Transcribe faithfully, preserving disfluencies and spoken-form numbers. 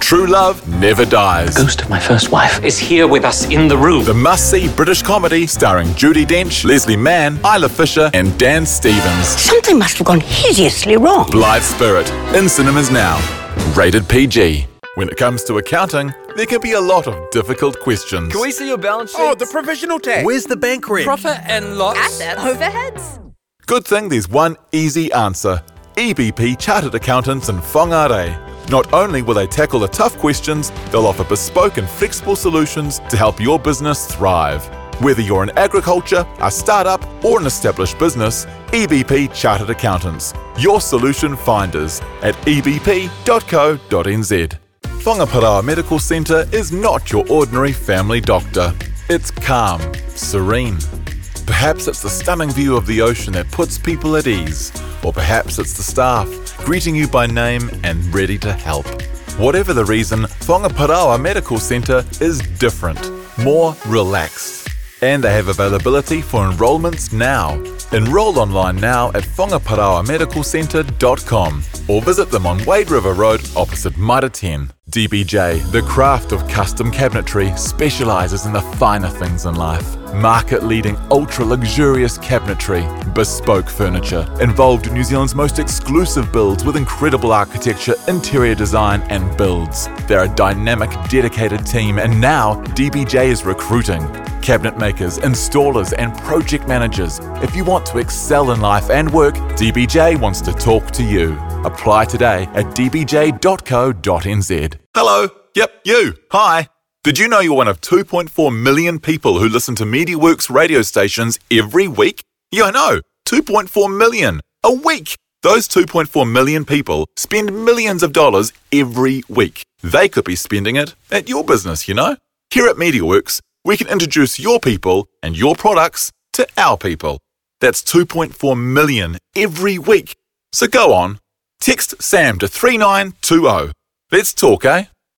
true love never dies. Ghost of my first wife is here with us in the room. The must-see British comedy starring Judi Dench, Leslie Mann, Isla Fisher and Dan Stevens. Something must have gone hideously wrong. Blythe Spirit, in cinemas now. Rated P G. When it comes to accounting, there can be a lot of difficult questions. Can we see your balance sheet? Oh, the provisional tax. Where's the bank rent? Profit and loss. Asset overheads. Good thing there's one easy answer. E B P Chartered Accountants in Whangarei. Not only will they tackle the tough questions, they'll offer bespoke and flexible solutions to help your business thrive. Whether you're in agriculture, a startup, or an established business, E B P Chartered Accountants, your solution finders at e b p dot co dot n z. Whangaparaoa Medical Centre is not your ordinary family doctor. It's calm, serene. Perhaps it's the stunning view of the ocean that puts people at ease, or perhaps it's the staff, greeting you by name and ready to help. Whatever the reason, Whangaparaoa Medical Centre is different, more relaxed. And they have availability for enrolments now. Enroll online now at whangaparaoa medical centre dot com or visit them on Wade River Road opposite Mitre ten. D B J, the craft of custom cabinetry, specialises in the finer things in life. Market-leading, ultra-luxurious cabinetry, bespoke furniture, involved in New Zealand's most exclusive builds with incredible architecture, interior design and builds. They're a dynamic, dedicated team and now D B J is recruiting cabinet makers, installers and project managers. If you want to excel in life and work, D B J wants to talk to you. Apply today at d b j dot co dot n z. Hello. Yep, you. Hi. Did you know you're one of two point four million people who listen to MediaWorks radio stations every week? Yeah, I know. two point four million. A week. Those two point four million people spend millions of dollars every week. They could be spending it at your business, you know? Here at MediaWorks, we can introduce your people and your products to our people. That's two point four million every week. So go on. Text Sam to three nine two zero. Let's talk, eh?